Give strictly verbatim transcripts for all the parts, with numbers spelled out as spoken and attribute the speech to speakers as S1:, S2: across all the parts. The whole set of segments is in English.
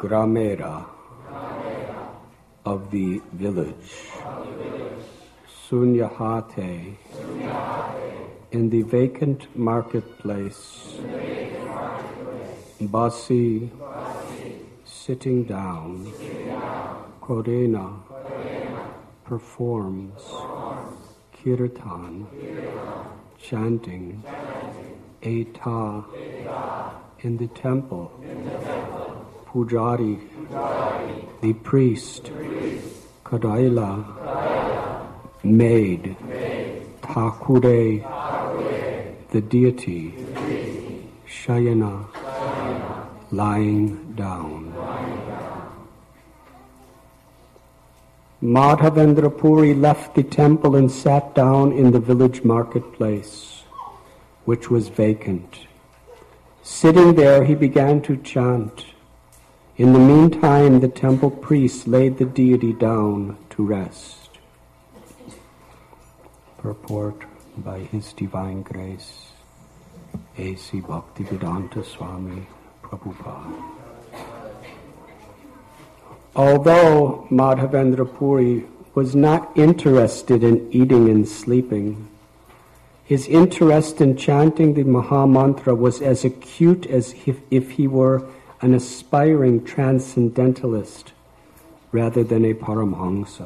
S1: Gramera of the village, Sunyahate in the vacant marketplace, Basi sitting down, Korena performs kirtan, chanting, Eta in the temple, Pujari, the priest, Kadaila, maid, Thakure, the deity, Shayana, lying down. Madhavendra Puri left the temple and sat down in the village marketplace, which was vacant. Sitting there, he began to chant. In the meantime, the temple priest laid the deity down to rest. Purport by His Divine Grace, A C Bhaktivedanta Swami Prabhupada. Although Madhavendra Puri was not interested in eating and sleeping, his interest in chanting the Mahamantra was as acute as if, if he were an aspiring transcendentalist rather than a Paramhansa.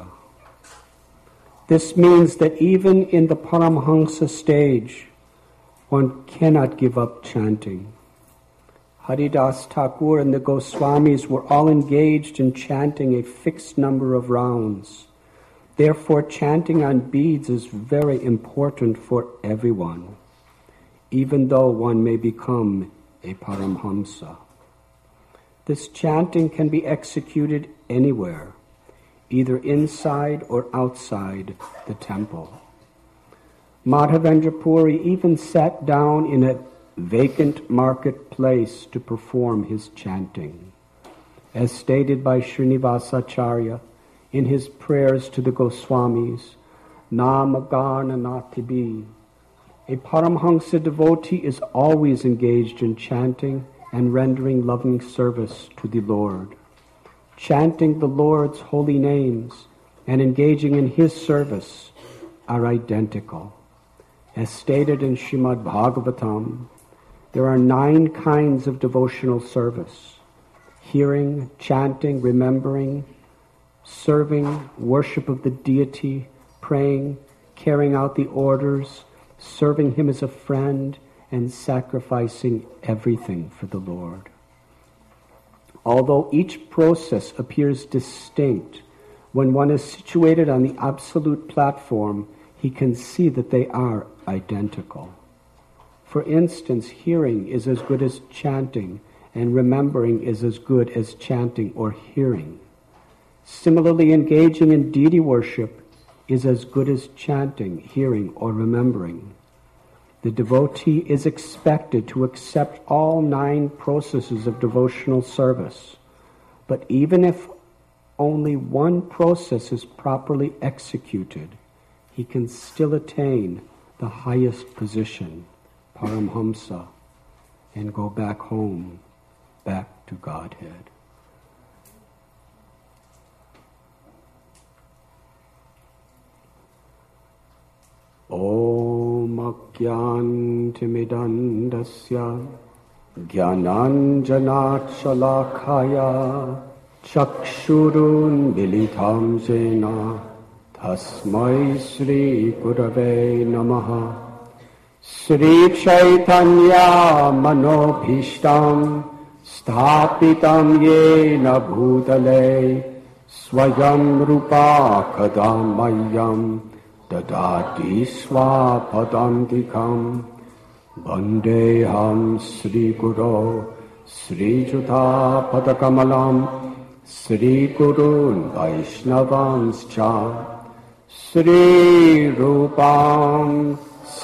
S1: This means that even in the Paramhansa stage, one cannot give up chanting. Haridas Thakur and the Goswamis were all engaged in chanting a fixed number of rounds. Therefore, chanting on beads is very important for everyone, even though one may become a Paramhamsa. This chanting can be executed anywhere, either inside or outside the temple. Madhavendra Puri even sat down in a vacant marketplace to perform his chanting. As stated by Srinivasacharya in his prayers to the Goswamis, Namagarna Natibi, a Paramhansa devotee is always engaged in chanting and rendering loving service to the Lord. Chanting the Lord's holy names and engaging in His service are identical. As stated in Srimad Bhagavatam, there are nine kinds of devotional service: hearing, chanting, remembering, serving, worship of the deity, praying, carrying out the orders, serving Him as a friend, and sacrificing everything for the Lord. Although each process appears distinct, when one is situated on the absolute platform, he can see that they are identical. For instance, hearing is as good as chanting, and remembering is as good as chanting or hearing. Similarly, engaging in deity worship is as good as chanting, hearing, or remembering. The devotee is expected to accept all nine processes of devotional service, but even if only one process is properly executed, he can still attain the highest position, Paramhamsa, and go back home, back to Godhead. Om Ajnantimidandasya Jnananjanachalakhaya Chakshurun Militam Jena Tasmai Sri Gurave Namaha Sri Chaitanya Manobhishtam Sthapitam Yena Bhutale Swayam Rupa Kadamayam Dadati Swapadantikam Vandeham Sri Guru Sri Juta Padakamalam Sri Gurun Vaishnavanscha Sri Rupam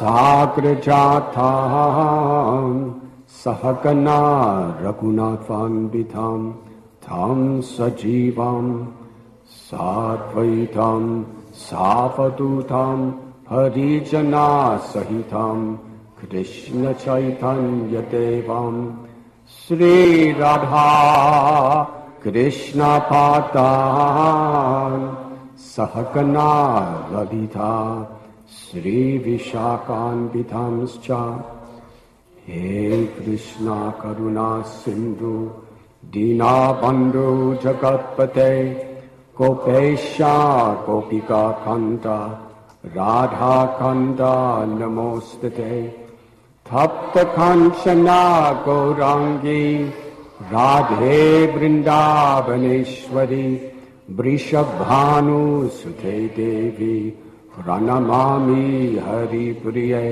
S1: Sagrajatam Sahagana Raghunathanvitam Tam Sajivam Sadvaitam Savadutam Harijana Sahitam Krishna Chaitanya Devam Sri Radha Krishna Patan Sahagana Lalita Sri Vishakan Vidhamscha He Krishna Karuna Sindhu Dina Bandhu Jagatpate Gopesha Gopika Kanta Radha Kanta Namostate Tapta Kanchana Gaurangi Radhe Vrindavaneshwari Vrishabhanu Sute Devi Pranamami Hari Priye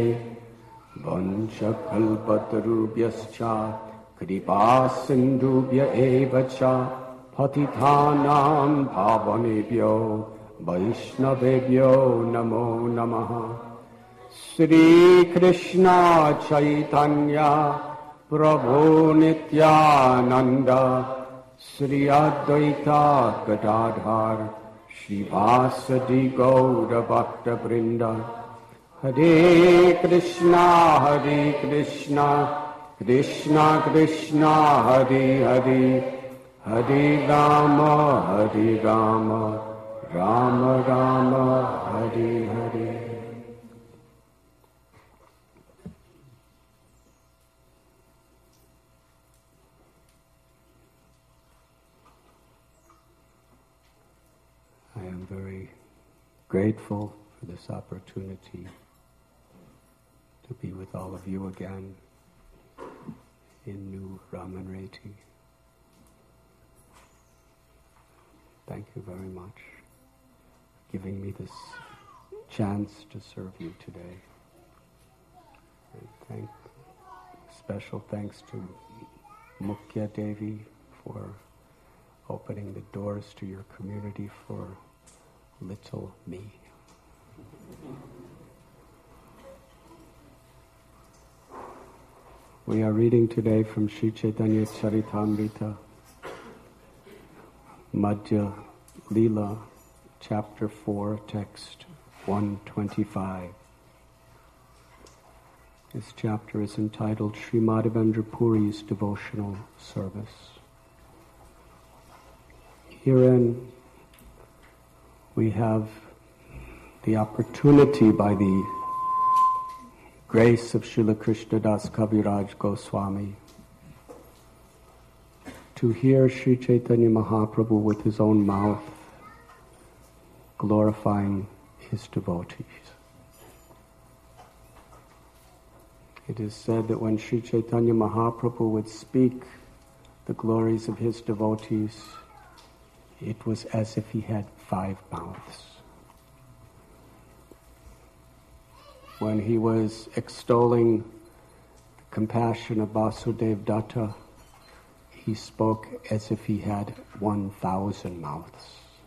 S1: Vanchakalpatarubhyascha Kripa Sindhubhya Evacha Patithanam Pavanebhyo Vaishnavebhyo Namo Namaha Sri Krishna Chaitanya Prabhu Nityananda Sri Advaita Gadadhar Shivasadi Gaura Bhakta Vrinda Hare Krishna Hare Krishna Krishna Krishna Hare Hare Hare Rama Hare Rama Rama Rama Hare Hare. I am very grateful for this opportunity to be with all of you again in New Ramanreti. Thank you very much for giving me this chance to serve you today. And thank, special thanks to Mukhya Devi for opening the doors to your community for little me. We are reading today from Sri Chaitanya Charitamrita, Madhya Leela, chapter four, text one twenty-five. This chapter is entitled Sri Madhavendra Puri's Devotional Service. Herein we have the opportunity, by the grace of Srila Krishnadas Kaviraj Goswami, to hear Sri Chaitanya Mahaprabhu with his own mouth glorifying his devotees. It is said that when Sri Chaitanya Mahaprabhu would speak the glories of his devotees, it was as if he had five mouths. When he was extolling the compassion of Vasudev Datta, he spoke as if he had one thousand mouths.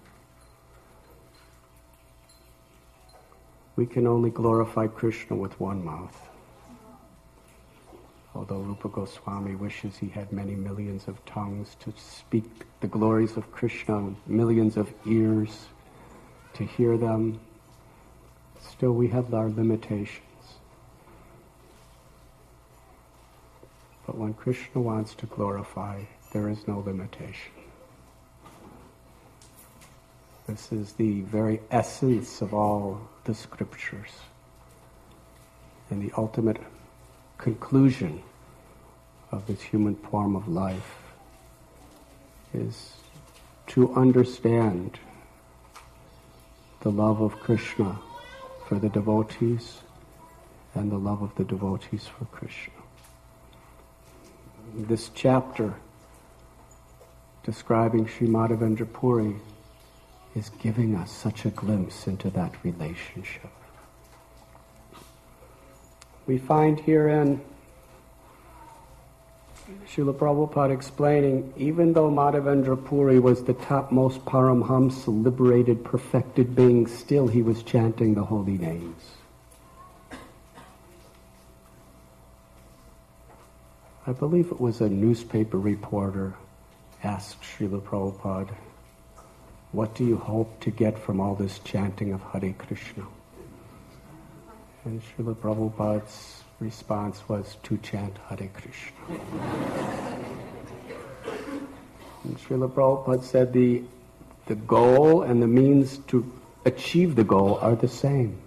S1: We can only glorify Krishna with one mouth. Although Rupa Goswami wishes he had many millions of tongues to speak the glories of Krishna, millions of ears to hear them, still we have our limitations. But when Krishna wants to glorify, there is no limitation. This is the very essence of all the scriptures. And the ultimate conclusion of this human form of life is to understand the love of Krishna for the devotees and the love of the devotees for Krishna. This chapter describing Sri Madhavendra Puri is giving us such a glimpse into that relationship. We find herein Srila Prabhupada explaining, even though Madhavendra Puri was the topmost Paramhamsa, liberated, perfected being, still he was chanting the holy names. I believe it was a newspaper reporter asked Srila Prabhupada, what do you hope to get from all this chanting of Hare Krishna? And Srila Prabhupada's response was to chant Hare Krishna. And Srila Prabhupada said the, the goal and the means to achieve the goal are the same.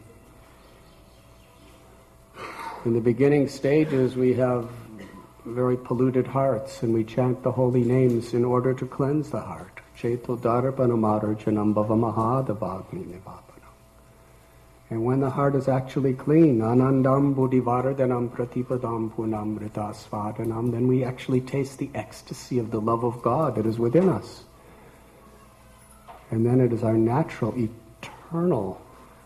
S1: In the beginning stages, we have very polluted hearts, and we chant the holy names in order to cleanse the heart. Cheto darpanamarjanam bhavamahadavagni nivapanam. And when the heart is actually clean, anandam buddhivardhanam pratipadam punamrita svadanam, then we actually taste the ecstasy of the love of God that is within us. And then it is our natural, eternal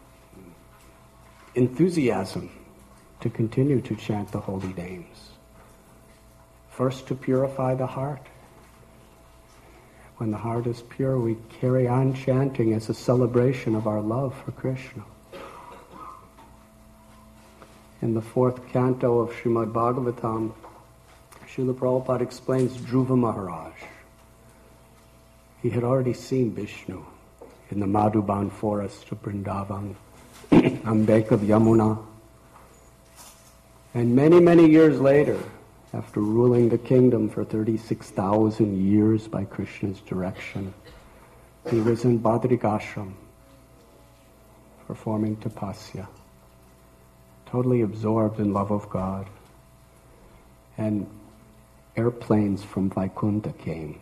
S1: enthusiasm to continue to chant the holy names. First, to purify the heart. When the heart is pure, we carry on chanting as a celebration of our love for Krishna. In the fourth canto of Srimad Bhagavatam, Srila Prabhupada explains Dhruva Maharaj. He had already seen Vishnu in the Madhuban forest of Vrindavan, on bank of Yamuna. And many, many years later, after ruling the kingdom for thirty-six thousand years by Krishna's direction, he was in Badrikashram performing tapasya, totally absorbed in love of God. And airplanes from Vaikuntha came.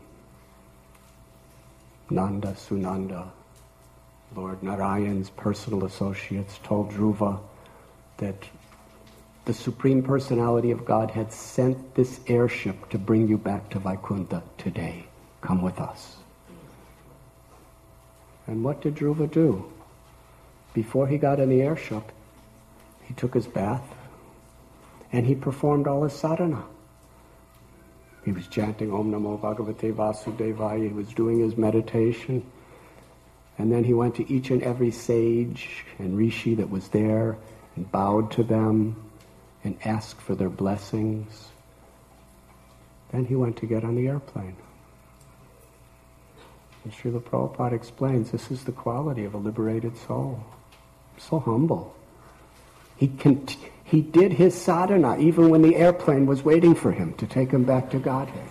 S1: Nanda, Sunanda, Lord Narayan's personal associates, told Dhruva that the Supreme Personality of God had sent this airship to bring you back to Vaikuntha today. Come with us. And what did Dhruva do? Before he got in the airship, he took his bath and he performed all his sadhana. He was chanting Om Namo Bhagavate Vasudevaya. He was doing his meditation. And then he went to each and every sage and rishi that was there and bowed to them and asked for their blessings. Then he went to get on the airplane. And Srila Prabhupada explains this is the quality of a liberated soul. So humble. He cont- he did his sadhana even when the airplane was waiting for him to take him back to Godhead.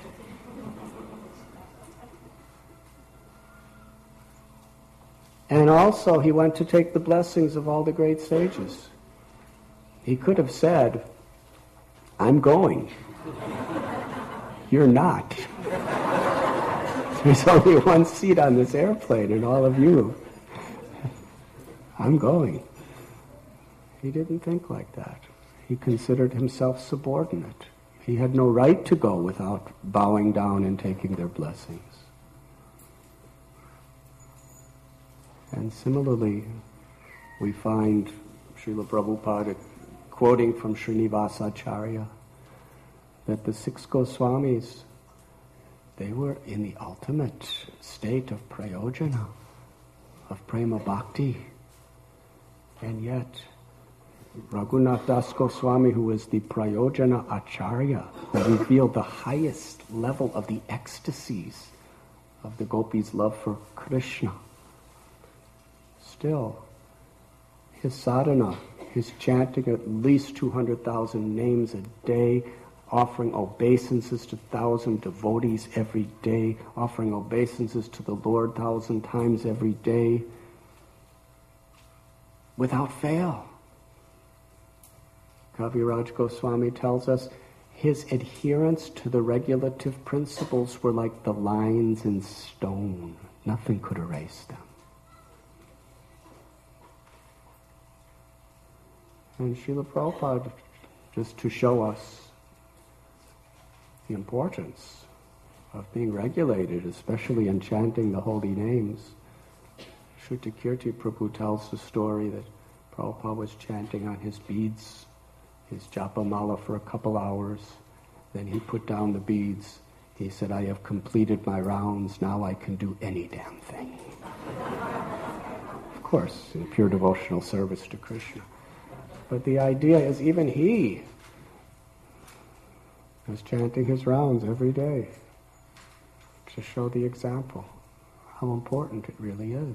S1: And also he went to take the blessings of all the great sages. He could have said, I'm going. You're not. There's only one seat on this airplane and all of you. I'm going. He didn't think like that. He considered himself subordinate. He had no right to go without bowing down and taking their blessings. And similarly, we find Srila Prabhupada quoting from Srinivasa Acharya that the six Goswamis, they were in the ultimate state of prayojana, of prema bhakti. And yet, Raghunath Das Goswami, who was the prayojana acharya, who revealed the highest level of the ecstasies of the gopis' love for Krishna, still, his sadhana, his chanting at least two hundred thousand names a day, offering obeisances to thousand devotees every day, offering obeisances to the Lord thousand times every day, without fail. Kaviraj Goswami tells us his adherence to the regulative principles were like the lines in stone. Nothing could erase them. And Srila Prabhupada, just to show us the importance of being regulated, especially in chanting the holy names, Shrutakirti Prabhu tells the story that Prabhupada was chanting on his beads, his japa mala for a couple hours. Then he put down the beads. He said, I have completed my rounds, now I can do any damn thing. Of course, in pure devotional service to Krishna. But the idea is even he was chanting his rounds every day to show the example, how important it really is.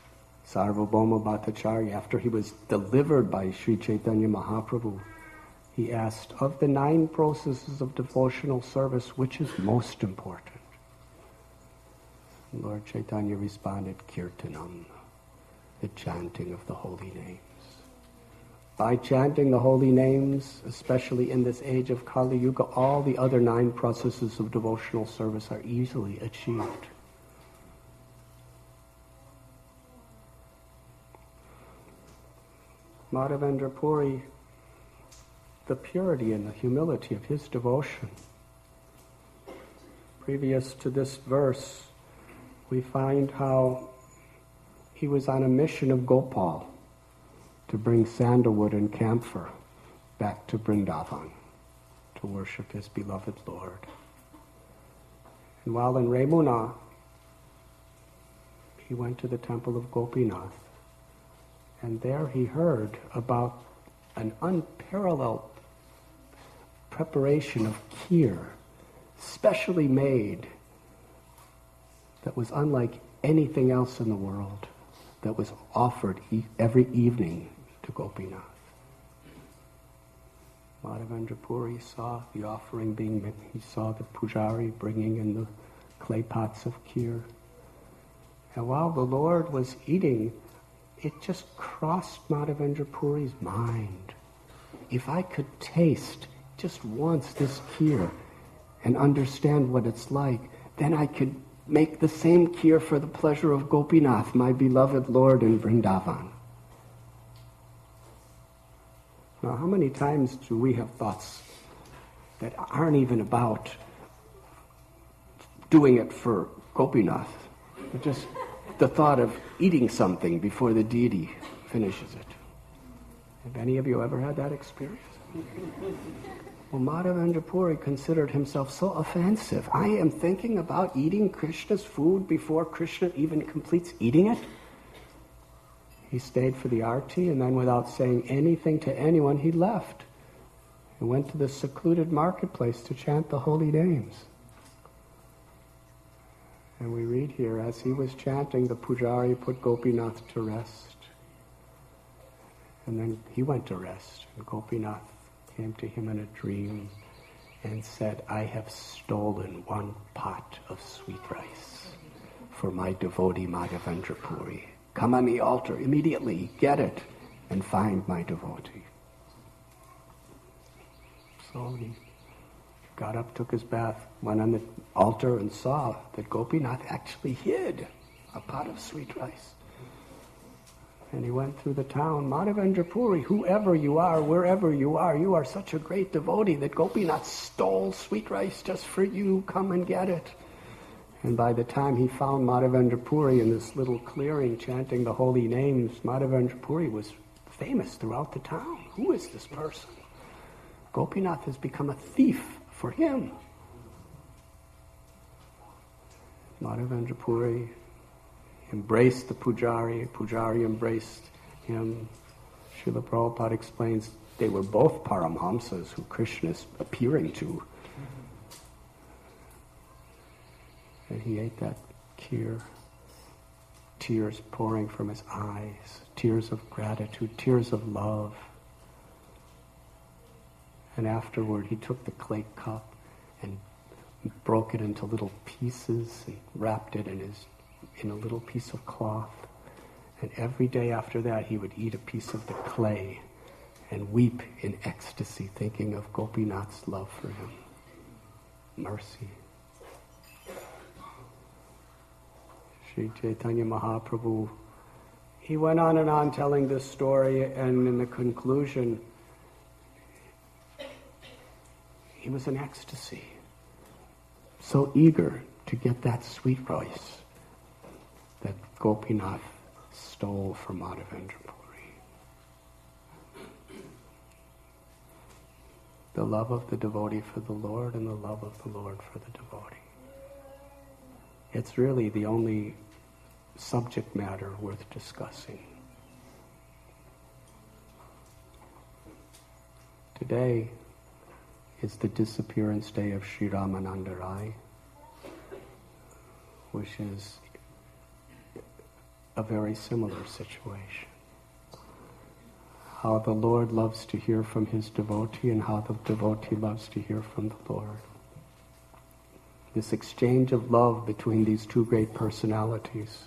S1: Sarvabhauma Bhattacharya, after he was delivered by Sri Chaitanya Mahaprabhu, He asked, of the nine processes of devotional service, which is most important? And Lord Chaitanya responded, Kirtanam, the chanting of the holy names. By chanting the holy names, especially in this age of Kali Yuga, all the other nine processes of devotional service are easily achieved. Madhavendra Puri, the purity and the humility of his devotion. Previous to this verse, we find how he was on a mission of Gopal to bring sandalwood and camphor back to Vrindavan to worship his beloved Lord. And while in Remuna, he went to the temple of Gopinath, and there he heard about an unparalleled preparation of kheer, specially made, that was unlike anything else in the world, that was offered e- every evening to Gopinath. Madhavendra Puri saw the offering being made. He saw the pujari bringing in the clay pots of kheer. And while the Lord was eating, it just crossed Madhavendra Puri's mind. If I could taste just once this kheer and understand what it's like, then I could make the same kheer for the pleasure of Gopinath, my beloved Lord in Vrindavan. Now, how many times do we have thoughts that aren't even about doing it for Gopinath? But just the thought of eating something before the deity finishes it. Have any of you ever had that experience? Well, Madhavendra Puri considered himself so offensive. I am thinking about eating Krishna's food before Krishna even completes eating it? He stayed for the arti, and then without saying anything to anyone, he left and went to the secluded marketplace to chant the holy names. And we read here, as he was chanting, the pujari put Gopinath to rest. And then he went to rest, and Gopinath came to him in a dream and said, I have stolen one pot of sweet rice for my devotee Madhavendra Puri. Come on the altar immediately, get it, and find my devotee. So he got up, took his bath, went on the altar and saw that Gopinath actually hid a pot of sweet rice. And he went through the town, Madhavendra Puri, whoever you are, wherever you are, you are such a great devotee that Gopinath stole sweet rice just for you, come and get it. And by the time he found Madhavendra Puri in this little clearing chanting the holy names, Madhavendra Puri was famous throughout the town. Who is this person? Gopinath has become a thief for him. Madhavendra Puri embraced the pujari, pujari embraced him. Srila Prabhupada explains they were both Paramhamsas who Krishna is appearing to. And he ate that kheer, tears pouring from his eyes, tears of gratitude, tears of love. And afterward he took the clay cup and broke it into little pieces and wrapped it in his in a little piece of cloth. And every day after that he would eat a piece of the clay and weep in ecstasy, thinking of Gopinath's love for him. Mercy. Sri Chaitanya Mahaprabhu, he went on and on telling this story, and in the conclusion, he was in ecstasy, so eager to get that sweet rice that Gopinath stole from Madhavendra Puri. The love of the devotee for the Lord and the love of the Lord for the devotee. It's really the only subject matter worth discussing. Today is the disappearance day of Sri Ramananda Rai, which is a very similar situation. how the Lord loves to hear from his devotee and how the devotee loves to hear from the Lord. This exchange of love between these two great personalities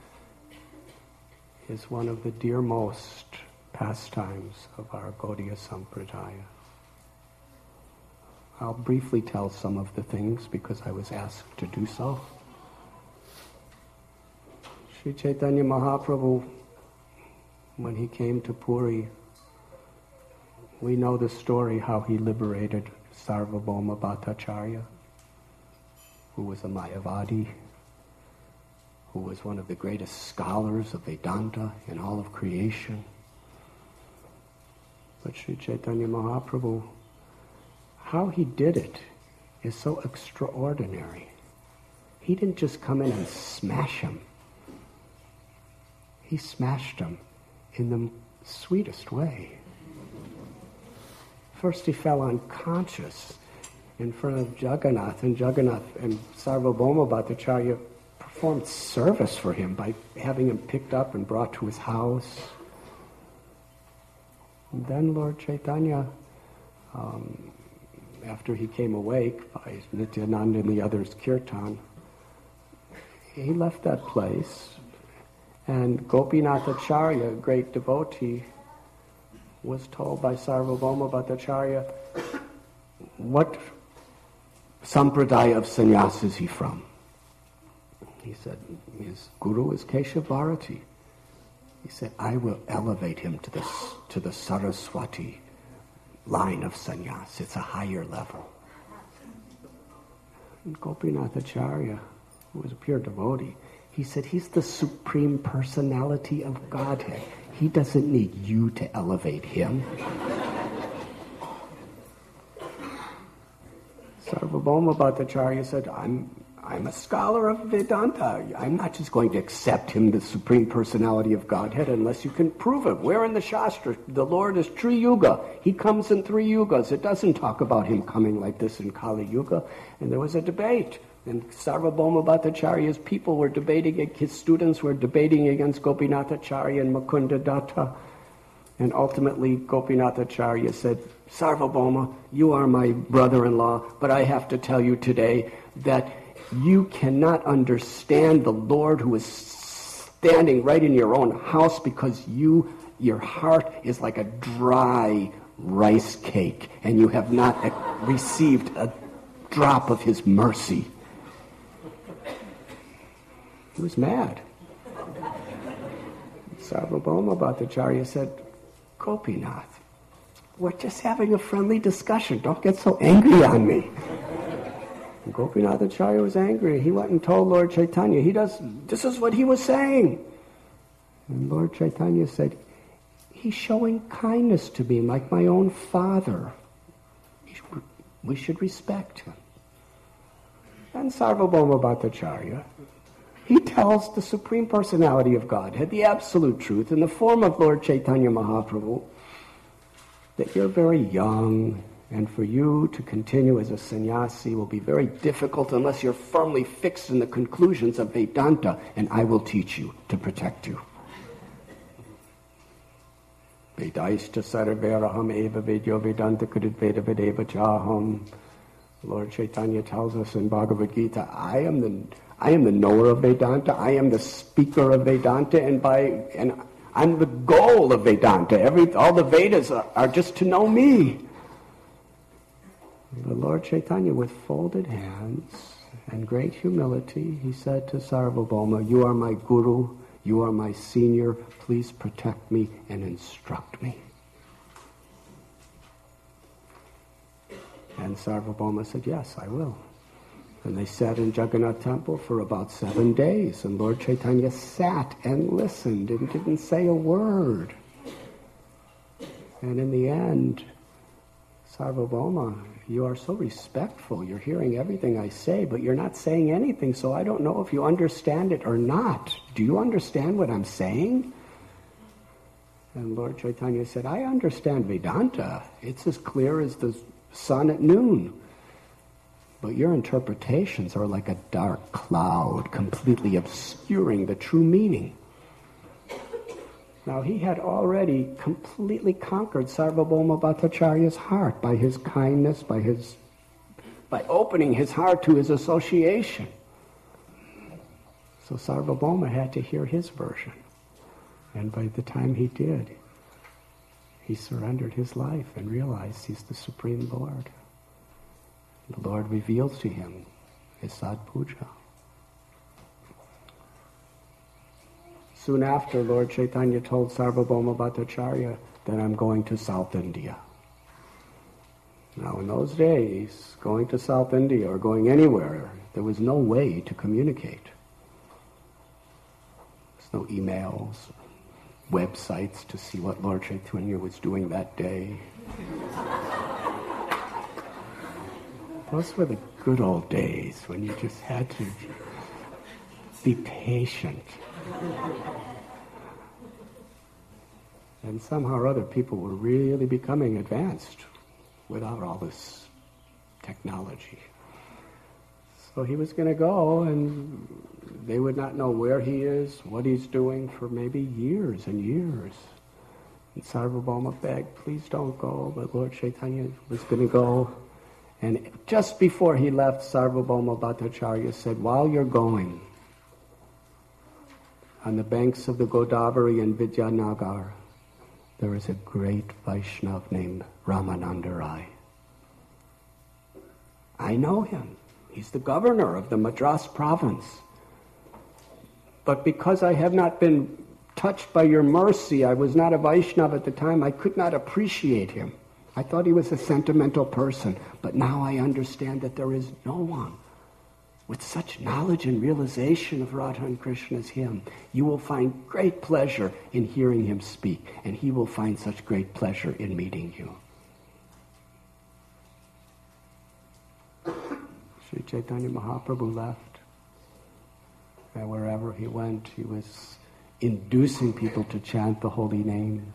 S1: is one of the dearmost pastimes of our Gaudiya Sampradaya. I'll briefly tell some of the things because I was asked to do so. Sri Chaitanya Mahaprabhu, when he came to Puri, we know the story how he liberated Sarvabhauma Bhattacharya, who was a Mayavadi, who was one of the greatest scholars of Vedanta in all of creation. But Sri Chaitanya Mahaprabhu, how he did it is so extraordinary. He didn't just come in and smash him. He smashed him in the sweetest way. First he fell unconscious in front of Jagannath, and Jagannath and Sarvabhauma Bhattacharya performed service for him by having him picked up and brought to his house. And then Lord Chaitanya, um, after he came awake by Nityananda and the others' kirtan, he left that place, and Gopinathacharya, a great devotee, was told by Sarvabhauma Bhattacharya, what sampradaya of sannyas is he from? He said, his guru is Keshav Bharati. He said, I will elevate him to the, to the Saraswati line of sannyas. It's a higher level. And Gopinathacharya, who was a pure devotee, he said, he's the supreme personality of Godhead. He doesn't need you to elevate him. Sarvabhauma Bhattacharya said, I'm I'm a scholar of Vedanta. I'm not just going to accept him, the Supreme Personality of Godhead, unless you can prove it. Where in the Shastra? The Lord is Tri Yuga. He comes in three yugas. It doesn't talk about him coming like this in Kali Yuga. And there was a debate. And Sarvabhauma Bhattacharya's people were debating, his students were debating against Gopinathacharya and Mukunda Datta. And ultimately Gopinathacharya said, Sarvabhauma, you are my brother-in-law, but I have to tell you today that you cannot understand the Lord who is standing right in your own house because you, your heart is like a dry rice cake and you have not received a drop of his mercy. He was mad. Sarvabhauma Bhattacharya said, Gopinath, we're just having a friendly discussion. Don't get so angry on me. And Gopinathacharya was angry. He went and told Lord Chaitanya, he does, this is what he was saying. And Lord Chaitanya said, he's showing kindness to me like my own father. We should respect him. And Sarvabhauma Bhattacharya, he tells the Supreme Personality of Godhead, the absolute truth, in the form of Lord Chaitanya Mahaprabhu, that you're very young, and for you to continue as a sannyasi will be very difficult unless you're firmly fixed in the conclusions of Vedanta, and I will teach you to protect you. Vedaishta sarveraham eva vedyo vedanta kudit veda vedeva chaham. Lord Chaitanya tells us in Bhagavad Gita, I am the I am the knower of Vedanta, I am the speaker of Vedanta, and by and I'm the goal of Vedanta. Every all the Vedas are, are just to know me. The Lord Chaitanya, with folded hands and great humility, he said to Sarvabhauma, you are my guru, you are my senior, please protect me and instruct me. And Sarvabhauma said, yes, I will. And they sat in Jagannath Temple for about seven days, and Lord Chaitanya sat and listened and didn't say a word. And in the end, Sarvabhauma, you are so respectful. You're hearing everything I say, but you're not saying anything, so I don't know if you understand it or not. Do you understand what I'm saying? And Lord Chaitanya said, I understand Vedanta. It's as clear as the sun at noon. But your interpretations are like a dark cloud, completely obscuring the true meaning. Now he had already completely conquered Sarvabhauma Bhattacharya's heart by his kindness, by his by opening his heart to his association. So Sarvabhauma had to hear his version. And by the time he did, he surrendered his life and realized he's the Supreme Lord. The Lord reveals to him his Sadpuja. Soon after, Lord Chaitanya told Sarvabhauma Bhattacharya that I'm going to South India. Now in those days, going to South India or going anywhere, there was no way to communicate. There's no emails, websites to see what Lord Chaitanya was doing that day. Those were the good old days when you just had to be patient. And somehow or other people were really becoming advanced without all this technology. So he was going to go, and they would not know where he is, what he's doing for maybe years and years. And Sarvabhauma begged, please don't go, but Lord Chaitanya was going to go. And just before he left, Sarvabhauma Bhattacharya said, while you're going, on the banks of the Godavari in Vidyanagar, there is a great Vaishnav named Ramananda Rai. I know him. He's the governor of the Madras province. But because I have not been touched by your mercy, I was not a Vaishnav at the time, I could not appreciate him. I thought he was a sentimental person, but now I understand that there is no one with such knowledge and realization of Radha and Krishna as him. You will find great pleasure in hearing him speak, and he will find such great pleasure in meeting you. Sri Chaitanya Mahaprabhu left, and wherever he went, he was inducing people to chant the holy names.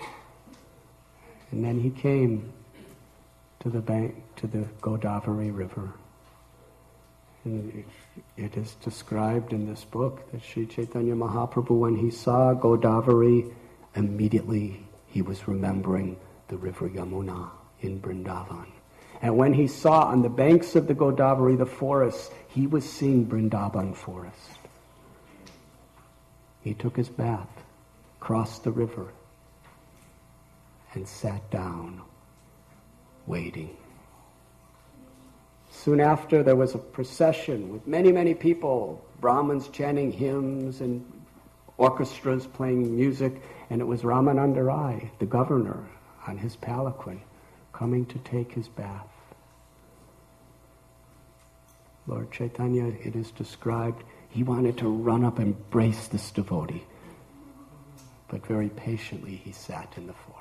S1: And then he came to the bank, to the Godavari River. And it, it is described in this book that Sri Chaitanya Mahaprabhu, when he saw Godavari, immediately he was remembering the river Yamuna in Vrindavan. And when he saw on the banks of the Godavari the forest, he was seeing Vrindavan forest. He took his bath, crossed the river, and sat down, waiting. Soon after, there was a procession with many, many people, Brahmins chanting hymns and orchestras playing music, and it was Ramananda Rai, the governor, on his palanquin, coming to take his bath. Lord Chaitanya, it is described, he wanted to run up and embrace this devotee, but very patiently he sat in the forest.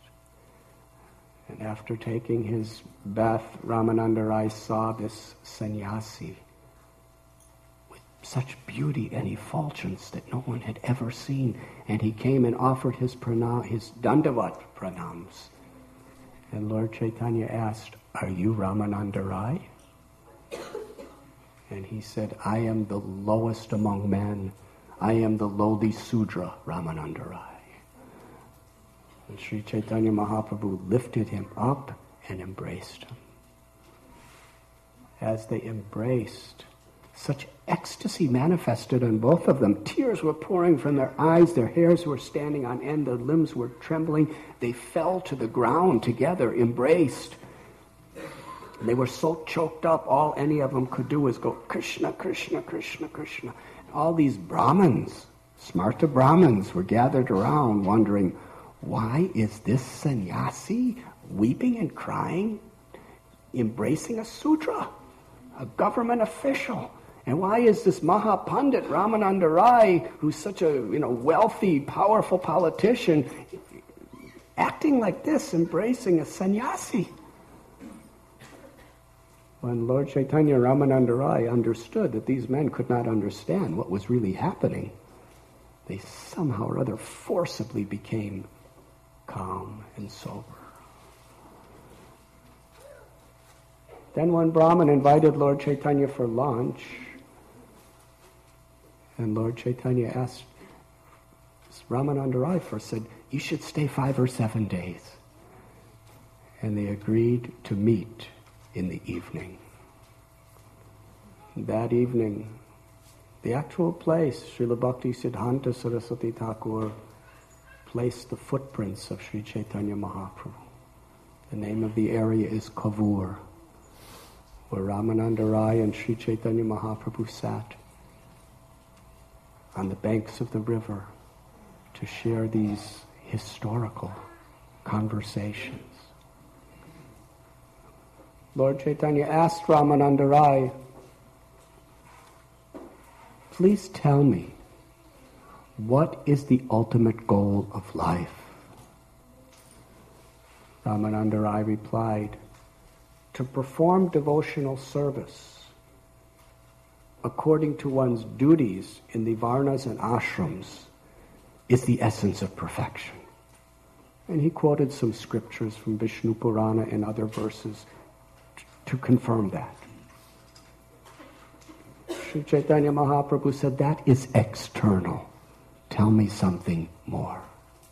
S1: And after taking his bath, Ramananda Rai saw this sannyasi with such beauty and effulgence that no one had ever seen. And he came and offered his pranam, his dandavat pranams. And Lord Chaitanya asked, are you Ramananda Rai? And he said, I am the lowest among men. I am the lowly Sudra, Ramananda Rai. And Sri Chaitanya Mahaprabhu lifted him up and embraced him. As they embraced, such ecstasy manifested on both of them. Tears were pouring from their eyes, their hairs were standing on end, their limbs were trembling. They fell to the ground together, embraced. And they were so choked up, all any of them could do was go, Krishna, Krishna, Krishna, Krishna. And all these Brahmins, Smarta Brahmins, were gathered around wondering, why is this sannyasi weeping and crying, embracing a Sudra, a government official? And why is this Mahapandit Ramananda Rai, who's such a you know wealthy, powerful politician, acting like this, embracing a sannyasi? When Lord Chaitanya Ramananda Rai understood that these men could not understand what was really happening, they somehow or other forcibly became calm and sober. Then one Brahmin invited Lord Chaitanya for lunch, and Lord Chaitanya asked Ramananda Rai first said, you should stay five or seven days. And they agreed to meet in the evening. That evening, the actual place, Srila Bhakti Siddhanta Saraswati Thakur placed the footprints of Sri Chaitanya Mahaprabhu. The name of the area is Kavur, where Ramananda Rai and Sri Chaitanya Mahaprabhu sat on the banks of the river to share these historical conversations. Lord Chaitanya asked Ramananda Rai, please tell me, what is the ultimate goal of life? Ramananda Rai replied, to perform devotional service according to one's duties in the varnas and ashrams is the essence of perfection. And he quoted some scriptures from Vishnu Purana and other verses t- to confirm that. Sri Chaitanya Mahaprabhu said, that is external. Tell me something more.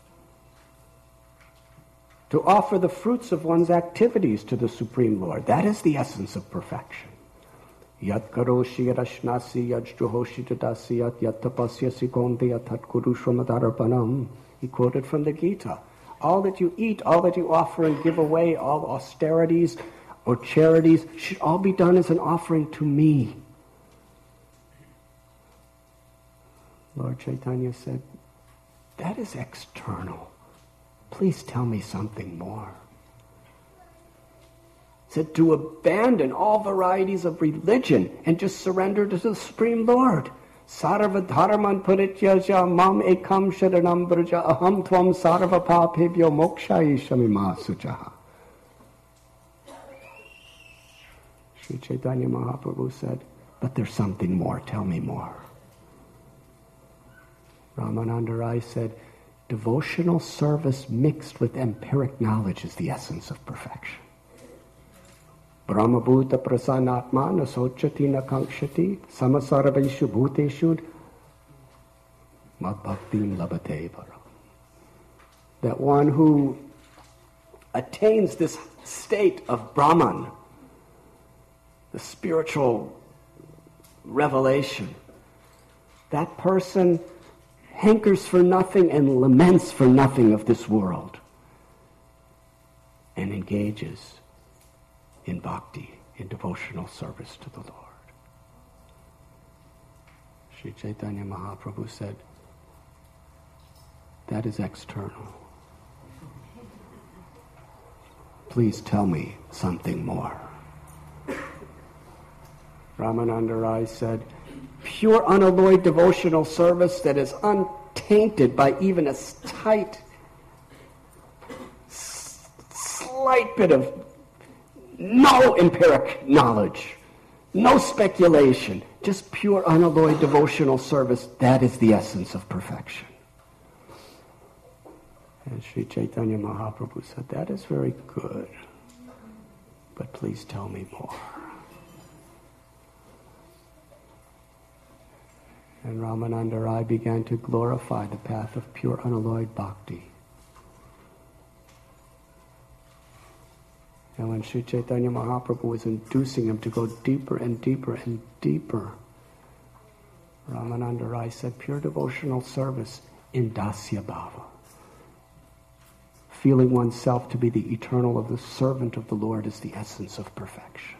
S1: To offer the fruits of one's activities to the Supreme Lord, that is the essence of perfection. Yat karoshi yarashnasi yajjuhoshi tadasi yat yat tapasyasi konde yatat kurushramadarapanam. He quoted from the Gita. All that you eat, all that you offer and give away, all austerities or charities should all be done as an offering to me. Lord Chaitanya said, that is external. Please tell me something more. He said, to abandon all varieties of religion and just surrender to the Supreme Lord. Sarva dharman parityaja mam ekam sharanam braja aham tvam sarva papebhyo mokshayishamima sujaha. Sri Chaitanya Mahaprabhu said, but there's something more. Tell me more. Ramananda Rai said, devotional service mixed with empiric knowledge is the essence of perfection. Brahmabhuta prasanatma na sochati na kankshati samasarveshu bhuteshu madbhaktim labhate param. That one who attains this state of Brahman, the spiritual revelation, that person hankers for nothing and laments for nothing of this world and engages in bhakti, in devotional service to the Lord. Sri Chaitanya Mahaprabhu said, that is external. Please tell me something more. Ramananda Rai said, pure unalloyed devotional service that is untainted by even a tight, slight bit of no empiric knowledge, no speculation, just pure unalloyed devotional service, that is the essence of perfection. And Sri Chaitanya Mahaprabhu said, that is very good, but please tell me more. And Ramananda Rai began to glorify the path of pure unalloyed bhakti. And when Sri Chaitanya Mahaprabhu was inducing him to go deeper and deeper and deeper, Ramananda Rai said, pure devotional service in dasya bhava. Feeling oneself to be the eternal of the servant of the Lord is the essence of perfection.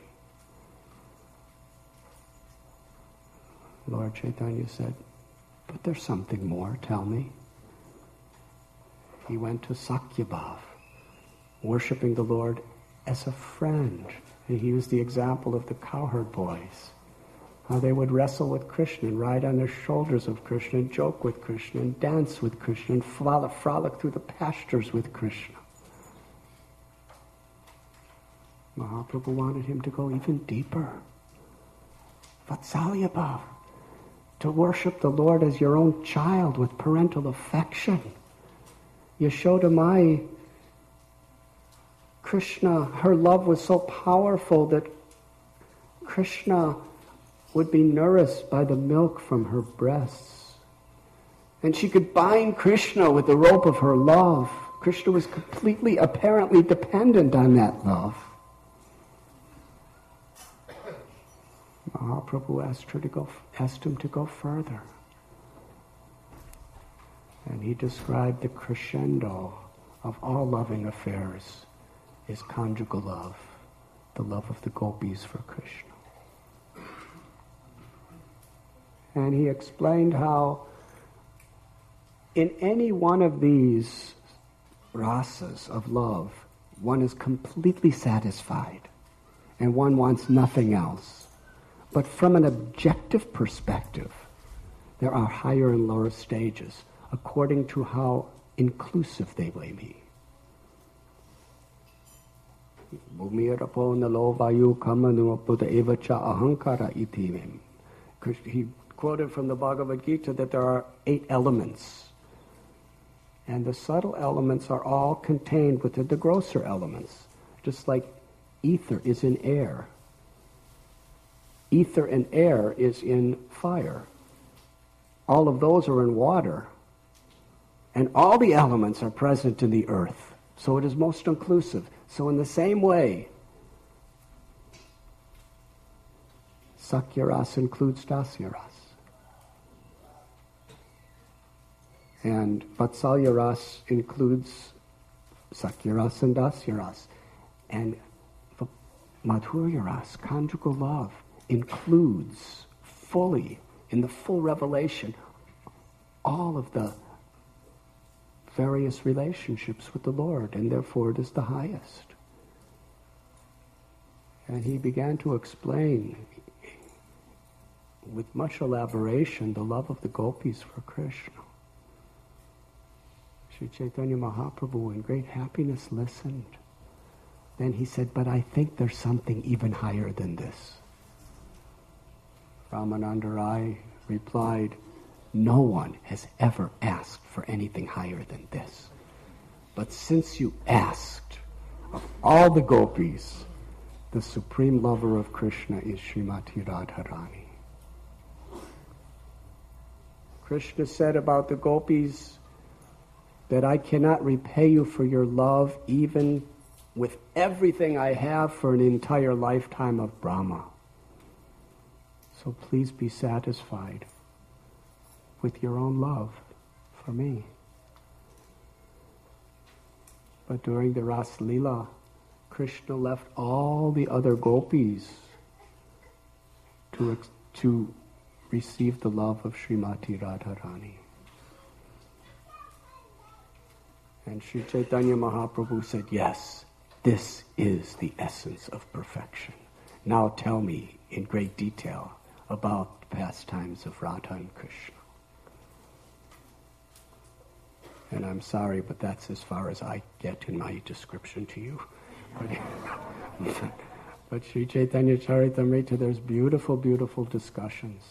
S1: Lord Chaitanya said, but there's something more, tell me. He went to Sakyabhav, worshiping the Lord as a friend. And he was the example of the cowherd boys. How they would wrestle with Krishna and ride on the shoulders of Krishna and joke with Krishna and dance with Krishna and frolic, frolic through the pastures with Krishna. Mahaprabhu wanted him to go even deeper. Vatsalyabhav, to worship the Lord as your own child with parental affection. Yashoda Mai, Krishna, her love was so powerful that Krishna would be nourished by the milk from her breasts. And she could bind Krishna with the rope of her love. Krishna was completely, apparently dependent on that love. Mahaprabhu asked her to go, asked him to go further. And he described the crescendo of all loving affairs is conjugal love, the love of the gopis for Krishna. And he explained how in any one of these rasas of love, one is completely satisfied and one wants nothing else. But from an objective perspective, there are higher and lower stages according to how inclusive they may be. He quoted from the Bhagavad Gita that there are eight elements. And the subtle elements are all contained within the grosser elements, just like ether is in air. Ether and air is in fire. All of those are in water. And all the elements are present in the earth. So it is most inclusive. So in the same way, Sakyaras includes Dasyaras. And Vatsalyaras includes Sakyaras and Dasyaras. And Madhuryaras, conjugal love, includes fully, in the full revelation, all of the various relationships with the Lord, and therefore it is the highest. And he began to explain with much elaboration the love of the gopis for Krishna. Sri Chaitanya Mahaprabhu in great happiness listened. Then he said, but I think there's something even higher than this. Ramananda Rai replied, no one has ever asked for anything higher than this. But since you asked, of all the gopis, the supreme lover of Krishna is Srimati Radharani. Krishna said about the gopis that I cannot repay you for your love even with everything I have for an entire lifetime of Brahma. So please be satisfied with your own love for me. But during the Ras Leela, Krishna left all the other gopis to, to receive the love of Srimati Radharani. And Sri Chaitanya Mahaprabhu said, yes, this is the essence of perfection. Now tell me in great detail about the pastimes of Radha and Krishna. And I'm sorry, but that's as far as I get in my description to you. But, but Sri Chaitanya Charitamrita, there's beautiful, beautiful discussions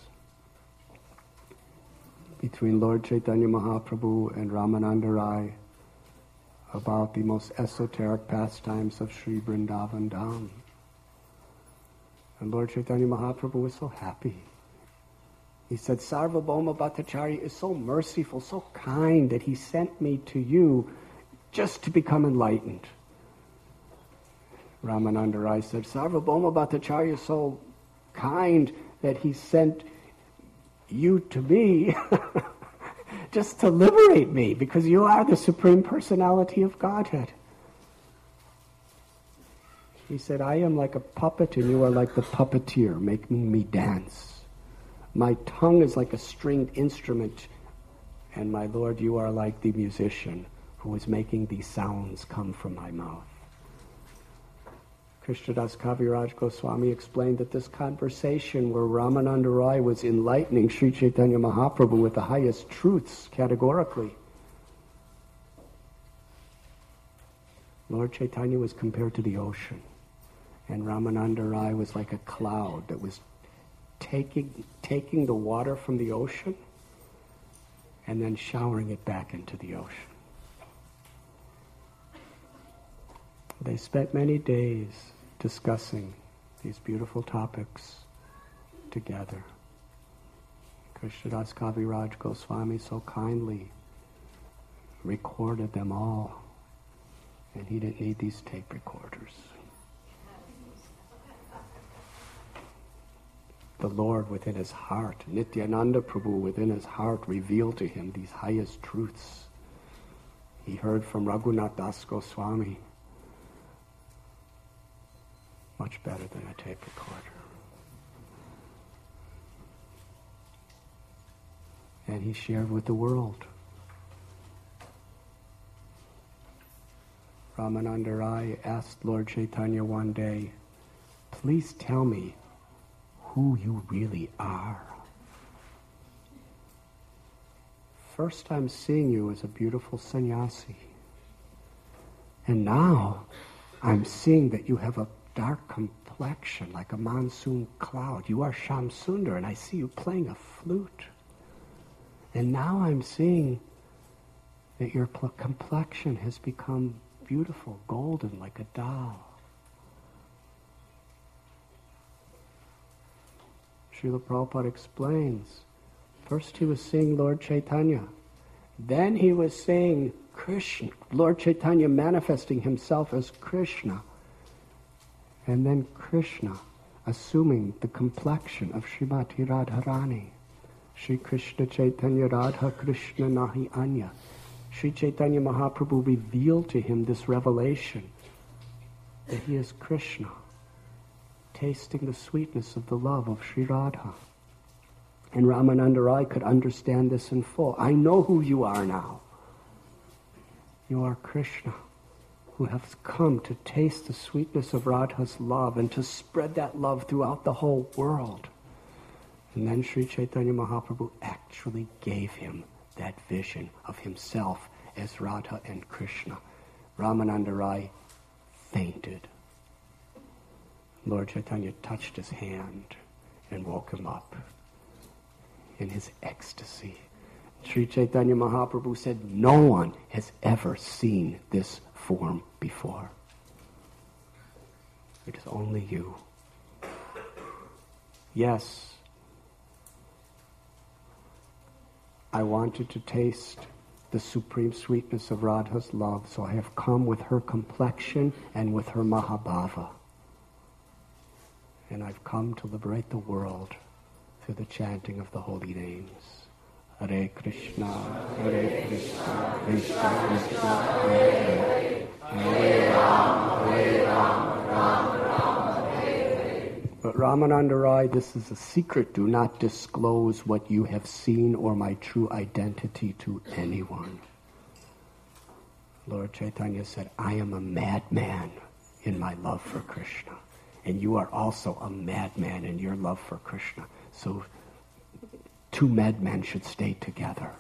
S1: between Lord Chaitanya Mahaprabhu and Ramananda Rai about the most esoteric pastimes of Sri Vrindavan Dham. And Lord Chaitanya Mahaprabhu was so happy. He said, Sarvabhauma Bhattacharya is so merciful, so kind, that he sent me to you just to become enlightened. Ramananda Rai said, Sarvabhauma Bhattacharya is so kind that he sent you to me just to liberate me, because you are the Supreme Personality of Godhead. He said, I am like a puppet and you are like the puppeteer, making me dance. My tongue is like a stringed instrument, and my Lord, you are like the musician who is making these sounds come from my mouth. Krishnadas Kaviraj Goswami explained that this conversation where Ramananda Rai was enlightening Sri Chaitanya Mahaprabhu with the highest truths categorically, Lord Chaitanya was compared to the ocean, and Ramananda Rai was like a cloud that was taking taking the water from the ocean and then showering it back into the ocean. They spent many days discussing these beautiful topics together. Krishnadas Kaviraj Goswami so kindly recorded them all, and he didn't need these tape recorders. The Lord within his heart, Nityananda Prabhu within his heart, revealed to him these highest truths. He heard from Raghunath Das Goswami, much better than a tape recorder. And he shared with the world. Ramananda Rai asked Lord Chaitanya one day, please tell me who you really are. First time seeing you as a beautiful sannyasi. And now I'm seeing that you have a dark complexion like a monsoon cloud. You are Shamsundar, and I see you playing a flute. And now I'm seeing that your pl- complexion has become beautiful, golden, like a doll. Srila Prabhupada explains, first he was seeing Lord Chaitanya. Then he was seeing Krishna, Lord Chaitanya manifesting himself as Krishna. And then Krishna assuming the complexion of Srimati Radharani. Shri Krishna Chaitanya Radha Krishna Nahi Anya. Shri Chaitanya Mahaprabhu revealed to him this revelation that he is Krishna, tasting the sweetness of the love of Sri Radha. And Ramananda Rai could understand this in full. I know who you are now. You are Krishna, who has come to taste the sweetness of Radha's love and to spread that love throughout the whole world. And then Sri Chaitanya Mahaprabhu actually gave him that vision of himself as Radha and Krishna. Ramananda Rai fainted. Lord Chaitanya touched his hand and woke him up in his ecstasy. Sri Chaitanya Mahaprabhu said, no one has ever seen this form before. It is only you. Yes, I wanted to taste the supreme sweetness of Radha's love, so I have come with her complexion and with her Mahabhava. And I've come to liberate the world through the chanting of the holy names. Hare Krishna, Hare Krishna, Krishna Krishna, Hare Hare, Hare Rama, Hare Rama, Rama Rama, Hare Hare. But Ramananda Rai, this is a secret. Do not disclose what you have seen or my true identity to anyone. Lord Chaitanya said, I am a madman in my love for Krishna. And you are also a madman in your love for Krishna. So two madmen should stay together.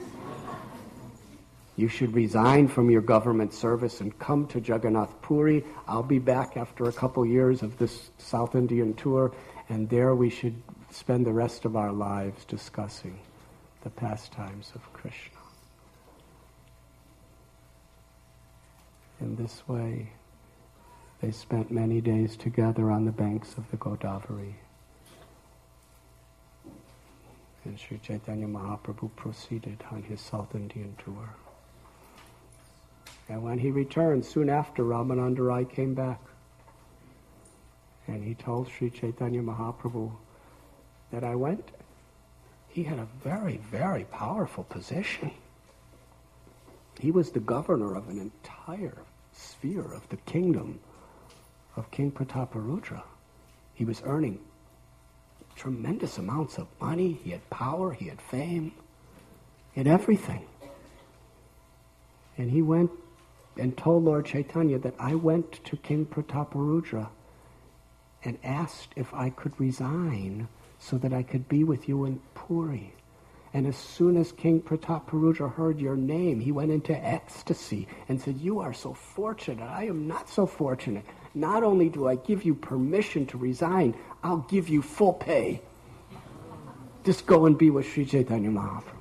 S1: You should resign from your government service and come to Jagannath Puri. I'll be back after a couple years of this South Indian tour, and there we should spend the rest of our lives discussing the pastimes of Krishna. In this way, they spent many days together on the banks of the Godavari. And Sri Chaitanya Mahaprabhu proceeded on his South Indian tour. And when he returned, soon after, Ramananda Rai came back. And he told Sri Chaitanya Mahaprabhu that I went. He had a very, very powerful position. He was the governor of an entire sphere of the kingdom of King Prataparudra. He was earning tremendous amounts of money. He had power, he had fame, he had everything. And he went and told Lord Chaitanya that I went to King Prataparudra and asked if I could resign so that I could be with you in Puri. And as soon as King Prataparudra heard your name, he went into ecstasy and said, you are so fortunate. I am not so fortunate. Not only do I give you permission to resign, I'll give you full pay. Just go and be with Sri Chaitanya Mahaprabhu.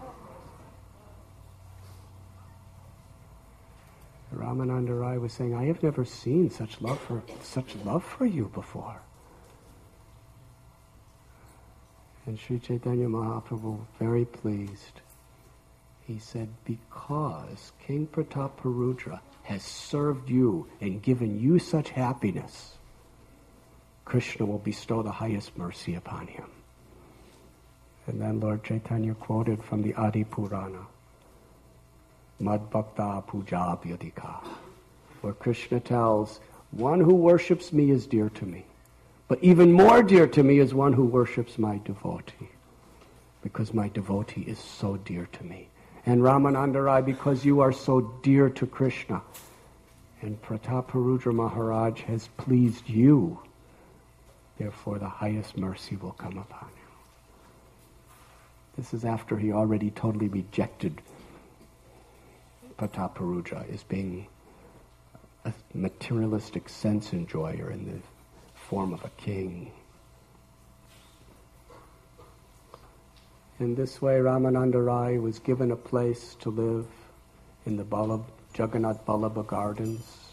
S1: Ramananda Rai was saying, I have never seen such love for such love for you before. And Sri Chaitanya Mahaprabhu, very pleased, he said, because King Prataparudra has served you and given you such happiness, Krishna will bestow the highest mercy upon him. And then Lord Chaitanya quoted from the Adi Purana, Mad Bhakta Puja Abhyadika, where Krishna tells, one who worships me is dear to me, but even more dear to me is one who worships my devotee, because my devotee is so dear to me. And Ramananda Rai, because you are so dear to Krishna, and Prataparudra Maharaj has pleased you, therefore the highest mercy will come upon you. This is after he already totally rejected Prataparudra as being a materialistic sense enjoyer in the form of a king. In this way, Ramananda Rai was given a place to live in the Ballab, Jagannath Ballabha Gardens.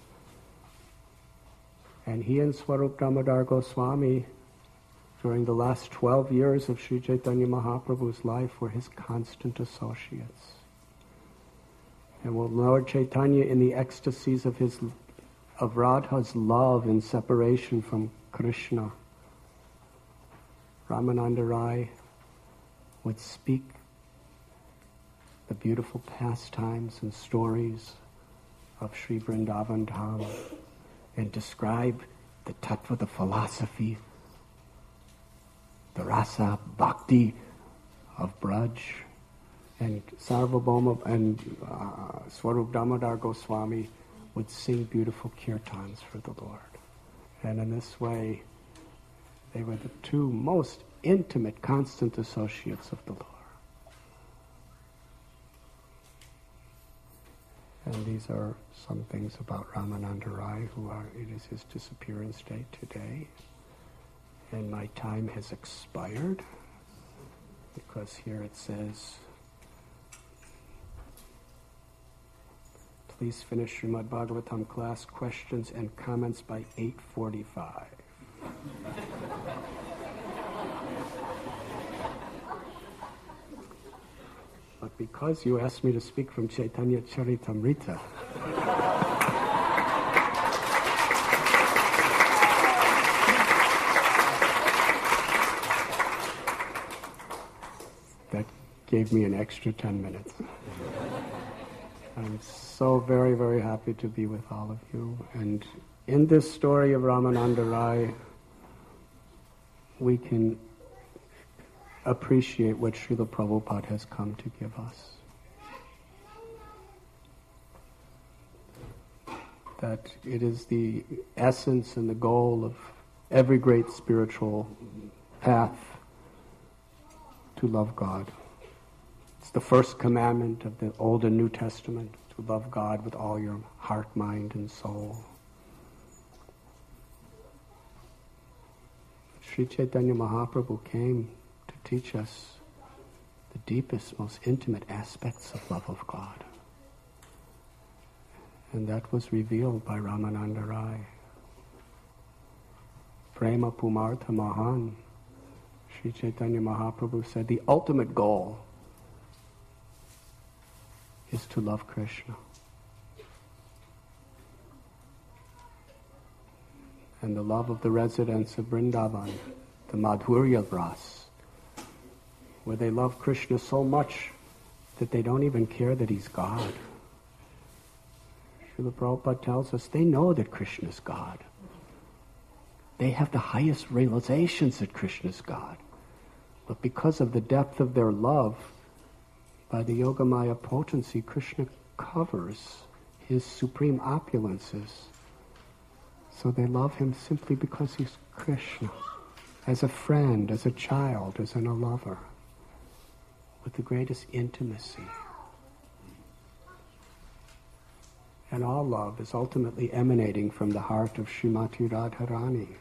S1: And he and Swarup Damodar Goswami, during the last twelve years of Sri Chaitanya Mahaprabhu's life, were his constant associates. And when Lord Chaitanya, in the ecstasies of his of Radha's love and separation from Krishna, Ramananda Rai would speak the beautiful pastimes and stories of Sri Vrindavan Dham and describe the tattva, the philosophy, the rasa, bhakti of Braj. And Sarvabhauma and uh, Swarup Damodar Goswami would sing beautiful kirtans for the Lord. And in this way, they were the two most intimate, constant associates of the Lord. And these are some things about Ramananda Rai, who are, it is his disappearance date today. And my time has expired, because here it says, please finish Srimad Bhagavatam class questions and comments by eight forty-five. But because you asked me to speak from Chaitanya Charitamrita, that gave me an extra ten minutes. I'm so very, very happy to be with all of you. And in this story of Ramananda Rai, we can appreciate what Srila Prabhupada has come to give us. That it is the essence and the goal of every great spiritual path to love God. It's the first commandment of the Old and New Testament, to love God with all your heart, mind, and soul. Sri Chaitanya Mahaprabhu came to teach us the deepest, most intimate aspects of love of God. And that was revealed by Ramananda Rai. Prema Pumartha Mahan. Sri Chaitanya Mahaprabhu said the ultimate goal is to love Krishna. And the love of the residents of Vrindavan, the Madhurya Ras, where they love Krishna so much that they don't even care that he's God. Srila Prabhupada tells us they know that Krishna is God. They have the highest realizations that Krishna is God. But because of the depth of their love, by the Yogamaya potency, Krishna covers his supreme opulences. So they love him simply because he's Krishna, as a friend, as a child, as in a lover, with the greatest intimacy. And all love is ultimately emanating from the heart of Srimati Radharani.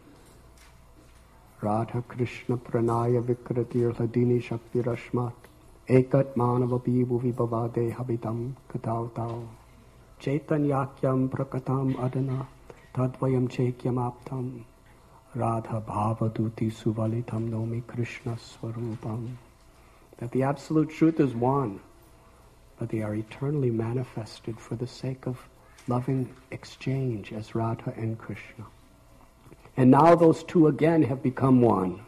S1: Radha Krishna Pranaya Vikratir Hladini Shakti Rashmat Ekat Manavapi Bhuvi Bhavade Habitam Katau Tau Chaitanyakyam Prakatam Adana Tadvayam Chekyam Aptam Radha Bhavaduti Suvalitam Nomi Krishna Swarupam. That the absolute truth is one, but they are eternally manifested for the sake of loving exchange as Radha and Krishna. And now those two again have become one.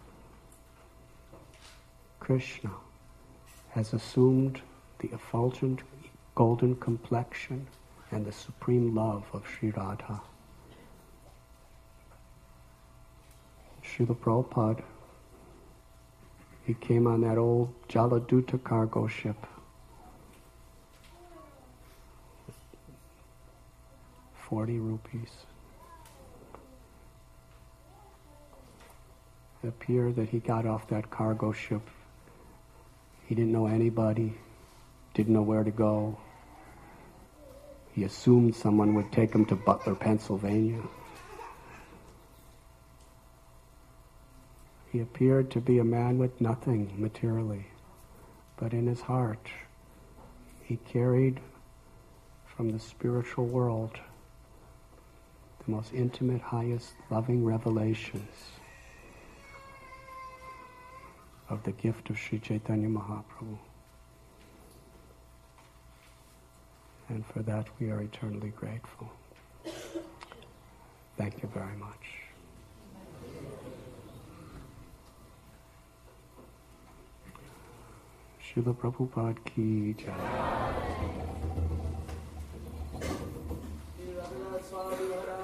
S1: Krishna has assumed the effulgent golden complexion and the supreme love of Sri Radha. Srila Prabhupada, he came on that old Jaladuta cargo ship. Forty rupees. It appeared that he got off that cargo ship. He didn't know anybody, didn't know where to go. He assumed someone would take him to Butler, Pennsylvania. He appeared to be a man with nothing materially, but in his heart he carried from the spiritual world the most intimate, highest, loving revelations of the gift of Sri Chaitanya Mahaprabhu. And for that we are eternally grateful. Thank you very much. Srila Prabhupada ki jai.